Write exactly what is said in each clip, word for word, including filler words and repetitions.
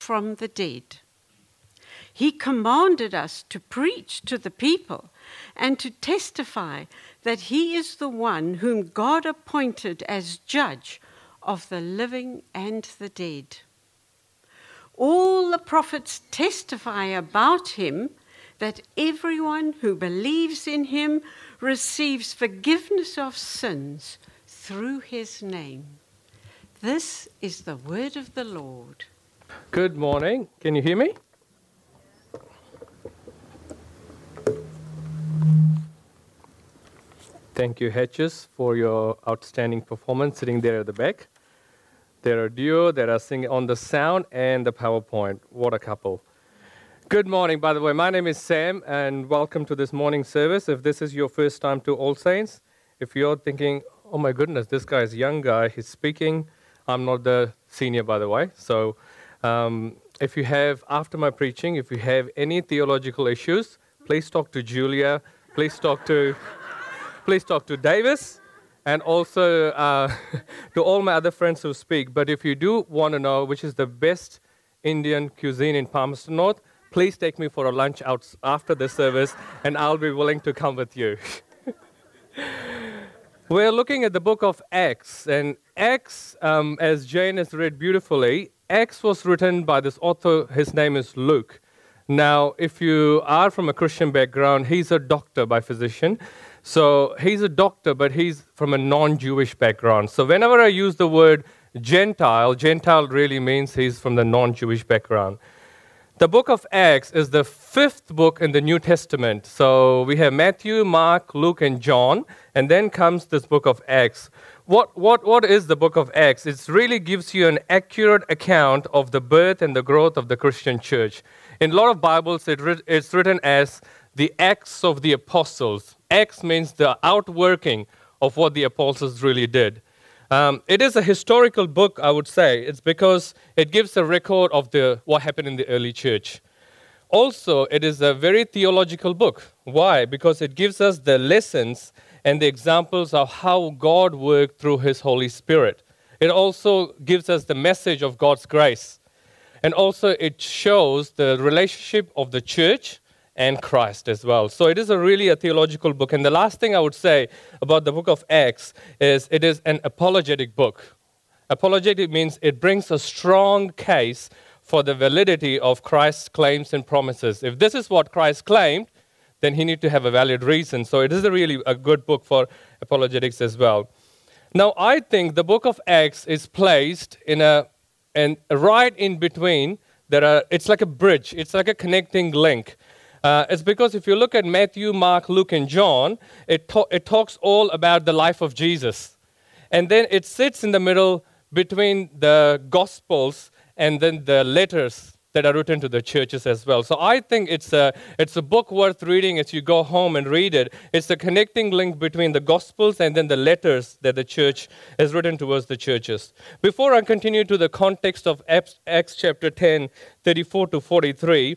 from the dead. He commanded us to preach to the people and to testify that he is the one whom God appointed as judge of the living and the dead. All the prophets testify about him that everyone who believes in him receives forgiveness of sins through his name. This is the word of the Lord. Good morning. Can you hear me? Thank you, Hedges, for your outstanding performance sitting there at the back. There are duo, there are singing on the sound and the PowerPoint. What a couple. Good morning, by the way. My name is Sam, and welcome to this morning service. If this is your first time to All Saints, if you're thinking, oh my goodness, this guy is a young guy, he's speaking. I'm not the senior, by the way. So um, if you have, after my preaching, if you have any theological issues, please talk to Julia, please talk to... Please talk to Davis and also uh, to all my other friends who speak. But if you do want to know which is the best Indian cuisine in Palmerston North, please take me for a lunch out after the service and I'll be willing to come with you. We're looking at the book of Acts. And Acts, um, as Jane has read beautifully, Acts was written by this author. His name is Luke. Now, if you are from a Christian background, he's a doctor by physician. So he's a doctor, but he's from a non-Jewish background. So whenever I use the word Gentile, Gentile really means he's from the non-Jewish background. The book of Acts is the fifth book in the New Testament. So we have Matthew, Mark, Luke, and John, and then comes this book of Acts. What, what, what is the book of Acts? It really gives you an accurate account of the birth and the growth of the Christian church. In a lot of Bibles, it, it's written as the Acts of the Apostles. Acts means the outworking of what the apostles really did. Um, it is a historical book, I would say. It's because it gives a record of the what happened in the early church. Also, it is a very theological book. Why? Because it gives us the lessons and the examples of how God worked through His Holy Spirit. It also gives us the message of God's grace. And also it shows the relationship of the church and Christ as well. So it is a really a theological book. And the last thing I would say about the book of Acts is it is an apologetic book. Apologetic means it brings a strong case for the validity of Christ's claims and promises. If this is what Christ claimed, then he needs to have a valid reason. So it is a really a good book for apologetics as well. Now, I think the book of Acts is placed in a, and right in between, there are, it's like a bridge. It's like a connecting link. Uh, it's because if you look at Matthew, Mark, Luke, and John, it, ta- it talks all about the life of Jesus. And then it sits in the middle between the Gospels and then the letters that are written to the churches as well. So I think it's a, it's a book worth reading as you go home and read it. It's the connecting link between the Gospels and then the letters that the church has written towards the churches. Before I continue to the context of Acts chapter ten, thirty-four to forty-three,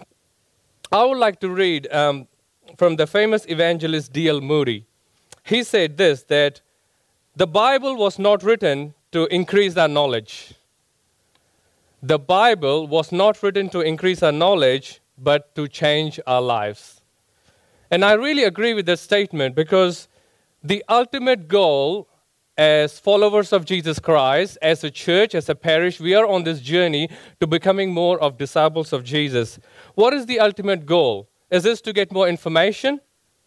I would like to read um, from the famous evangelist D L Moody. He said this, that the Bible was not written to increase our knowledge. The Bible was not written to increase our knowledge, but to change our lives. And I really agree with this statement because the ultimate goal as followers of Jesus Christ, as a church, as a parish, we are on this journey to becoming more of disciples of Jesus. What is the ultimate goal? Is this to get more information?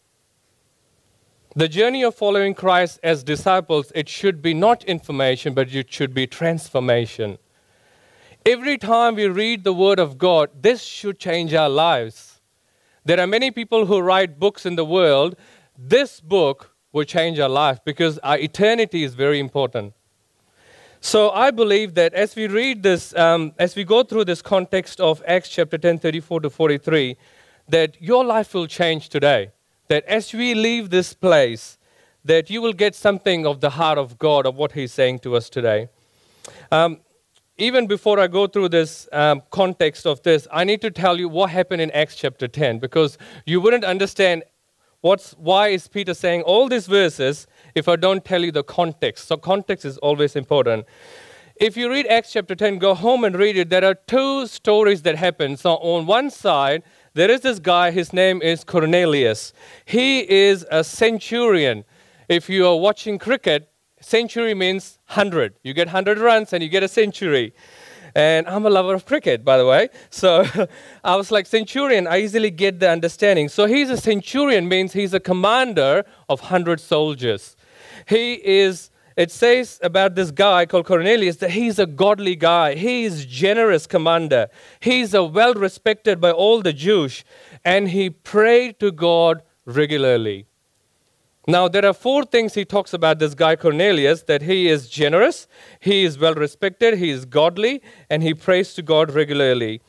The journey of following Christ as disciples, it should be not information, but it should be transformation. Every time we read the Word of God, this should change our lives. There are many people who write books in the world. This book will change our life because our eternity is very important. So I believe that as we read this, um, as we go through this context of Acts chapter ten, thirty-four to forty-three, that your life will change today. That as we leave this place, that you will get something of the heart of God, of what He's saying to us today. Um, even before I go through this um, context of this, I need to tell you what happened in Acts chapter ten, because you wouldn't understand What's, why is Peter saying all these verses if I don't tell you the context? So context is always important. If you read Acts chapter ten, go home and read it. There are two stories that happen. So on one side, there is this guy, his name is Cornelius. He is a centurion. If you are watching cricket, century means one hundred. You get one hundred runs and you get a century. And I'm a lover of cricket, by the way. So I was like, centurion, I easily get the understanding. So he's a centurion, means he's a commander of one hundred soldiers. He is, it says about this guy called Cornelius that he's a godly guy. He is generous commander. He's a well-respected by all the Jews. And he prayed to God regularly. Now, there are four things he talks about this guy Cornelius, that he is generous, he is well-respected, he is godly, and he prays to God regularly.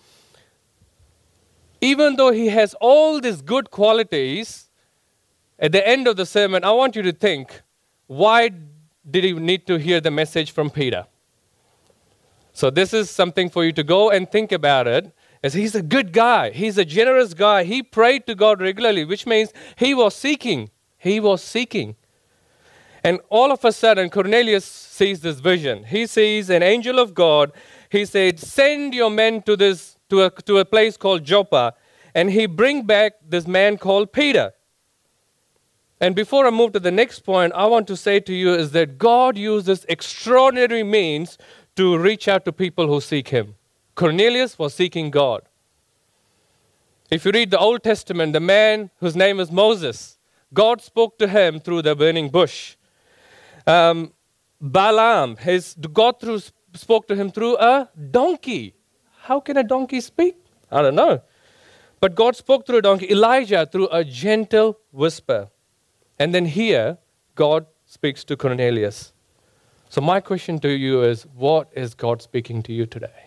Even though he has all these good qualities, at the end of the sermon, I want you to think, why did he need to hear the message from Peter? So this is something for you to go and think about it. As he's a good guy, he's a generous guy, he prayed to God regularly, which means he was seeking. He was seeking. And all of a sudden, Cornelius sees this vision. He sees an angel of God. He said, send your men to this to a, to a place called Joppa. And he bring back this man called Peter. And before I move to the next point, I want to say to you is that God uses extraordinary means to reach out to people who seek him. Cornelius was seeking God. If you read the Old Testament, the man whose name is Moses, God spoke to him through the burning bush. Um, Balaam, his, God through, spoke to him through a donkey. How can a donkey speak? I don't know. But God spoke through a donkey. Elijah through a gentle whisper. And then here, God speaks to Cornelius. So my question to you is, what is God speaking to you today?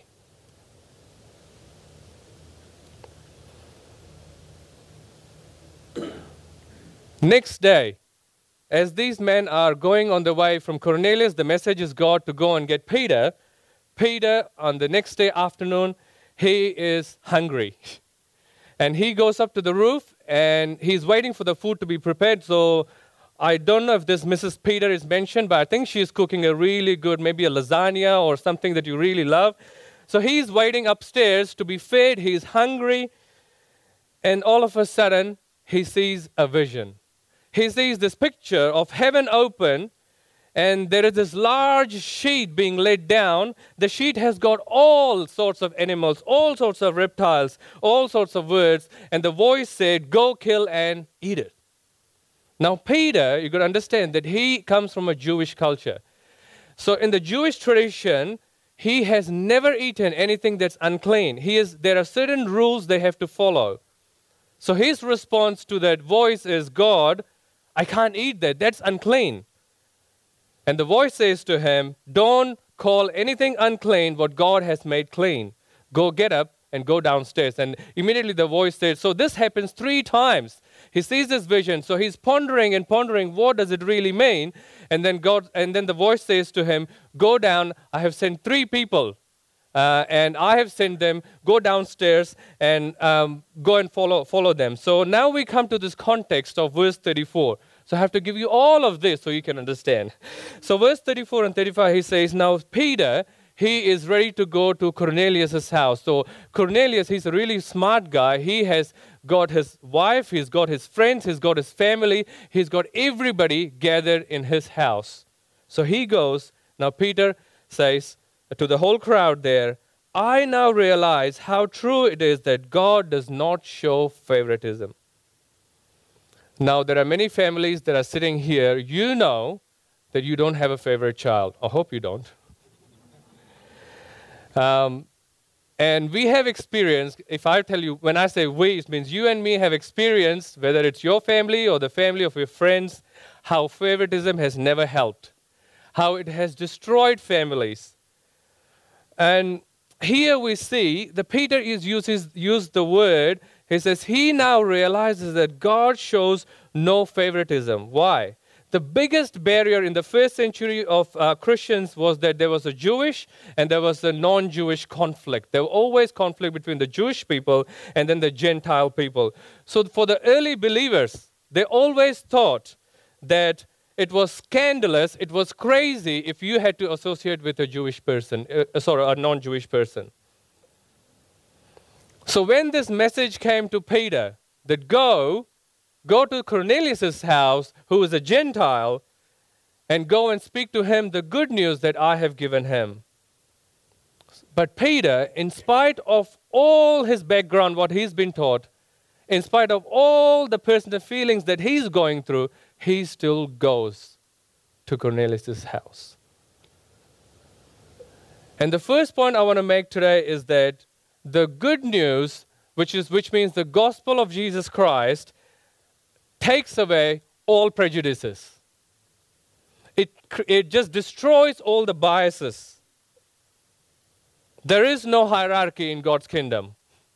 Next day, as these men are going on the way from Cornelius, the message is God to go and get Peter. Peter, on the next day afternoon, he is hungry. And he goes up to the roof and he's waiting for the food to be prepared. So I don't know if this Missus Peter is mentioned, but I think she's cooking a really good, maybe a lasagna or something that you really love. So he's waiting upstairs to be fed. He's hungry. And all of a sudden, he sees a vision. He sees this picture of heaven open, and there is this large sheet being laid down. The sheet has got all sorts of animals, all sorts of reptiles, all sorts of birds, and the voice said, go kill and eat it. Now Peter, you got to understand that he comes from a Jewish culture. So in the Jewish tradition, he has never eaten anything that's unclean. He is, there are certain rules they have to follow. So his response to that voice is, God, I can't eat that. That's unclean. And the voice says to him, don't call anything unclean what God has made clean. Go get up and go downstairs. And immediately the voice says, so this happens three times. He sees this vision. So he's pondering and pondering, what does it really mean? And then God, and then the voice says to him, go down. I have sent three people. Uh, and I have sent them, go downstairs and um, go and follow follow them. So now we come to this context of verse thirty-four. So I have to give you all of this so you can understand. So verse thirty-four and thirty-five, he says, now Peter, he is ready to go to Cornelius' house. So Cornelius, he's a really smart guy. He has got his wife, he's got his friends, he's got his family, he's got everybody gathered in his house. So he goes, now Peter says, to the whole crowd there, I now realize how true it is that God does not show favoritism. Now, there are many families that are sitting here. You know that you don't have a favorite child. I hope you don't. Um, and we have experienced, if I tell you, when I say we, it means you and me have experienced, whether it's your family or the family of your friends, how favoritism has never helped, how it has destroyed families. And here we see that Peter is uses used the word, he says, he now realizes that God shows no favoritism. Why? The biggest barrier in the first century of uh, Christians was that there was a Jewish and there was a non-Jewish conflict. There was always conflict between the Jewish people and then the Gentile people. So for the early believers, they always thought that it was scandalous, it was crazy if you had to associate with a Jewish person, uh, sorry, a non-Jewish person. So when this message came to Peter, that go, go to Cornelius' house, who is a Gentile, and go and speak to him the good news that I have given him. But Peter, in spite of all his background, what he's been taught, in spite of all the personal feelings that he's going through, he still goes to Cornelius' house. And the first point I want to make today is that the good news, which is which means the gospel of Jesus Christ, takes away all prejudices. It, it just destroys all the biases. There is no hierarchy in God's kingdom.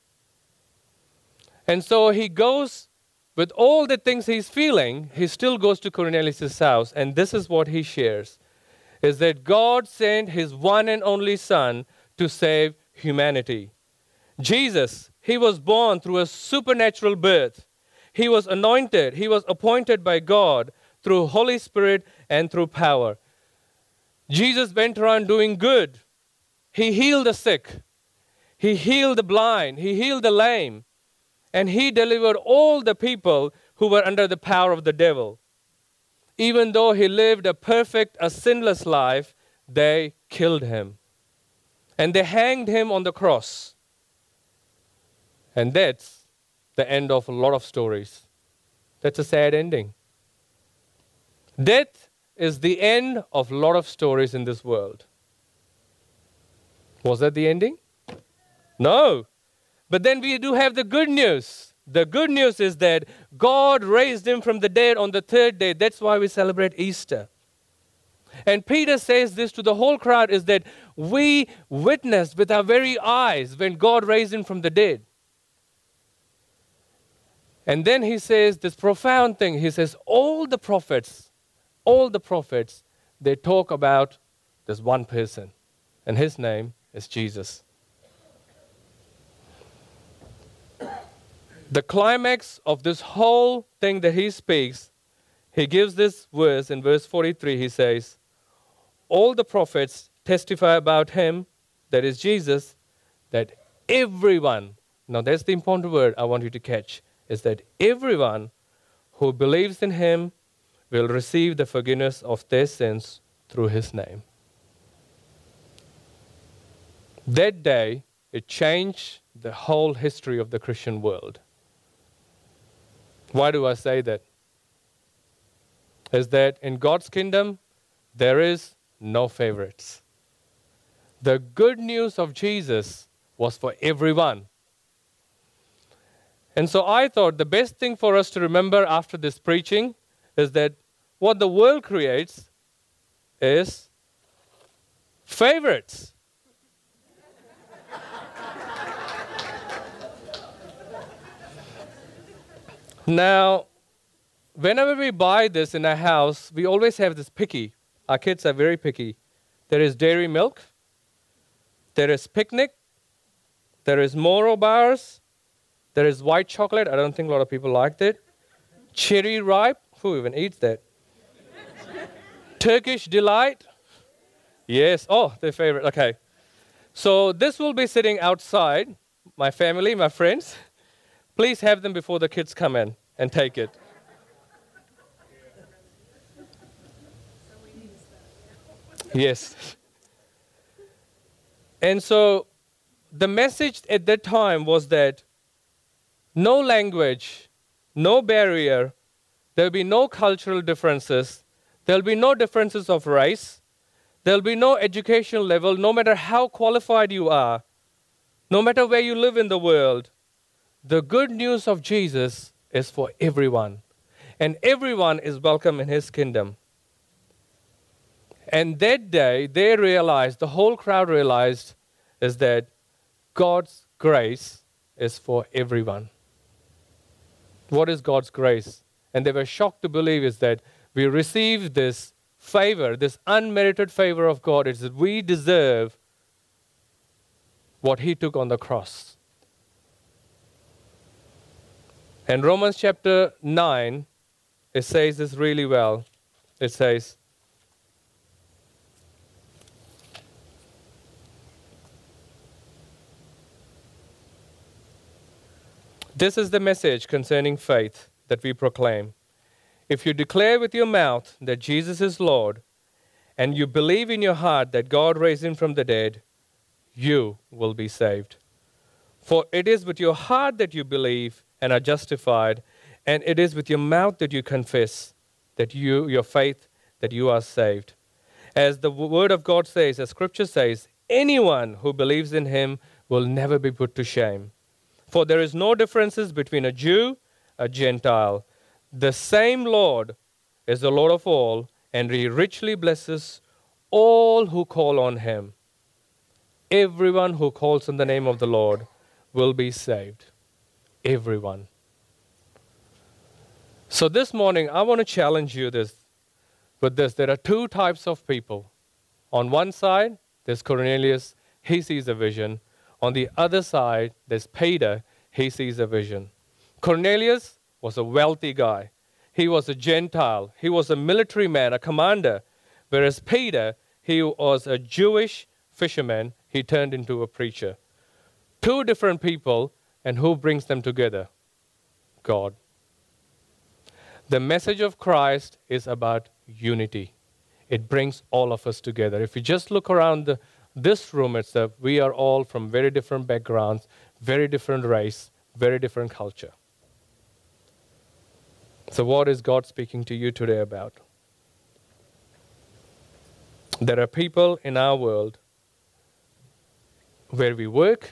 And so he goes, with all the things he's feeling, he still goes to Cornelius' house. And this is what he shares, is that God sent his one and only Son to save humanity. Jesus, he was born through a supernatural birth. He was anointed, he was appointed by God through Holy Spirit and through power. Jesus went around doing good. He healed the sick. He healed the blind. He healed the lame. And he delivered all the people who were under the power of the devil. Even though he lived a perfect, a sinless life, they killed him. And they hanged him on the cross. And that's the end of a lot of stories. That's a sad ending. Death is the end of a lot of stories in this world. Was that the ending? No. But then we do have the good news. The good news is that God raised him from the dead on the third day. That's why we celebrate Easter. And Peter says this to the whole crowd, is that we witnessed with our very eyes when God raised him from the dead. And then he says this profound thing. He says, all the prophets, all the prophets, they talk about this one person. And his name is Jesus. The climax of this whole thing that he speaks, he gives this verse in verse forty-three. He says, all the prophets testify about him, that is Jesus, that everyone, now that's the important word I want you to catch, is that everyone who believes in him will receive the forgiveness of their sins through his name. That day, it changed the whole history of the Christian world. Why do I say that? Is that in God's kingdom, there is no favorites. The good news of Jesus was for everyone. And so I thought the best thing for us to remember after this preaching is that what the world creates is favorites. Now, whenever we buy this in our house, we always have this picky. Our kids are very picky. There is dairy milk. There is picnic. There is Moro bars. There is white chocolate. I don't think a lot of people liked it. Cherry ripe. Who even eats that? Turkish delight. Yes. Oh, their favorite. Okay. So this will be sitting outside. My family, my friends. Please have them before the kids come in and take it. Yes. And so the message at that time was that no language, no barrier, there will be no cultural differences, there will be no differences of race, there will be no educational level, no matter how qualified you are, no matter where you live in the world. The good news of Jesus is for everyone. And everyone is welcome in his kingdom. And that day, they realized, the whole crowd realized, is that God's grace is for everyone. What is God's grace? And they were shocked to believe is that we received this favor, this unmerited favor of God. It's that we deserve what he took on the cross. And Romans chapter nine, it says this really well. it says, "This is the message concerning faith that we proclaim. If you declare with your mouth that Jesus is Lord, and you believe in your heart that God raised him from the dead, you will be saved. For it is with your heart that you believe and are justified, and it is with your mouth that you confess that you, your faith, that you are saved. As the word of God says, as Scripture says, anyone who believes in him will never be put to shame. For there is no differences between a Jew, a Gentile. The same Lord is the Lord of all, and he richly blesses all who call on him. Everyone who calls on the name of the Lord will be saved." Everyone. So this morning, I want to challenge you this, with this. There are two types of people. On one side, there's Cornelius. He sees a vision. On the other side, there's Peter. He sees a vision. Cornelius was a wealthy guy. He was a Gentile. He was a military man, a commander. Whereas Peter, he was a Jewish fisherman. He turned into a preacher. Two different people, and who brings them together? God. The message of Christ is about unity. It brings all of us together. If you just look around the, this room itself, we are all from very different backgrounds, very different race, very different culture. So what is God speaking to you today about? There are people in our world where we work,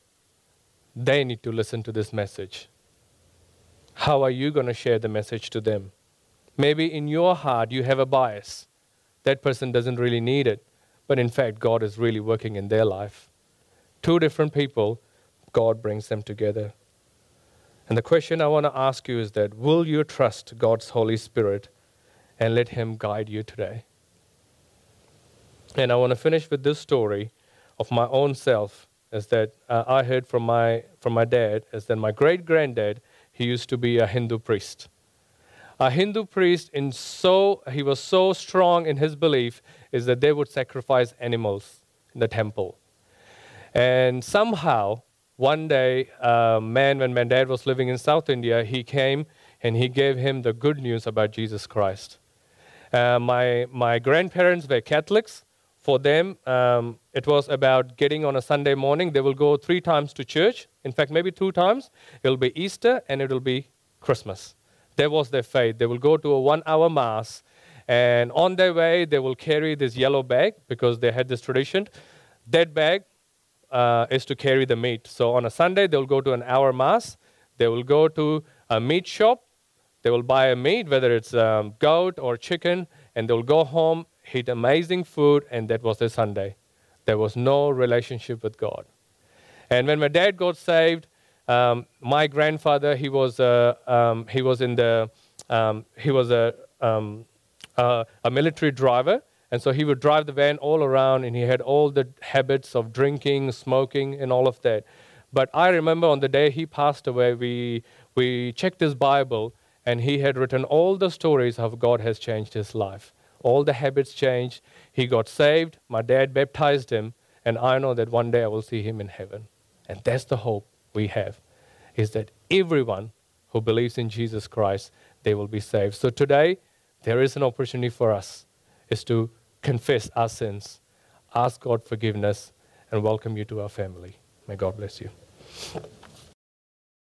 they need to listen to this message. How are you going to share the message to them? Maybe in your heart you have a bias. That person doesn't really need it, but in fact God is really working in their life. Two different people, God brings them together. And the question I want to ask you is that, will you trust God's Holy Spirit and let him guide you today? And I want to finish with this story of my own self, is that uh, I heard from my from my dad, is that my great-granddad, he used to be a Hindu priest. A Hindu priest, in so he was so strong in his belief, is that they would sacrifice animals in the temple. And somehow, one day, a man, when my dad was living in South India, he came and he gave him the good news about Jesus Christ. Uh, my my grandparents were Catholics. For them, um, it was about getting on a Sunday morning. They will go three times to church. In fact, maybe two times. It will be Easter and it will be Christmas. That was their faith. They will go to a one-hour mass. And on their way, they will carry this yellow bag because they had this tradition. That bag uh, is to carry the meat. So on a Sunday, they will go to an hour mass. They will go to a meat shop. They will buy a meat, whether it's um, goat or chicken, and they will go home, eat amazing food, and that was their Sunday. There was no relationship with God. And when my dad got saved, um, my grandfather, he was uh, um, he was in the um, he was a um, uh, a military driver, and so he would drive the van all around, and he had all the habits of drinking, smoking, and all of that. But I remember on the day he passed away, we we checked his Bible, and he had written all the stories of God has changed his life. All the habits changed. He got saved. My dad baptized him. And I know that one day I will see him in heaven. And that's the hope we have, is that everyone who believes in Jesus Christ, they will be saved. So today, there is an opportunity for us, is to confess our sins, ask God forgiveness, and welcome you to our family. May God bless you.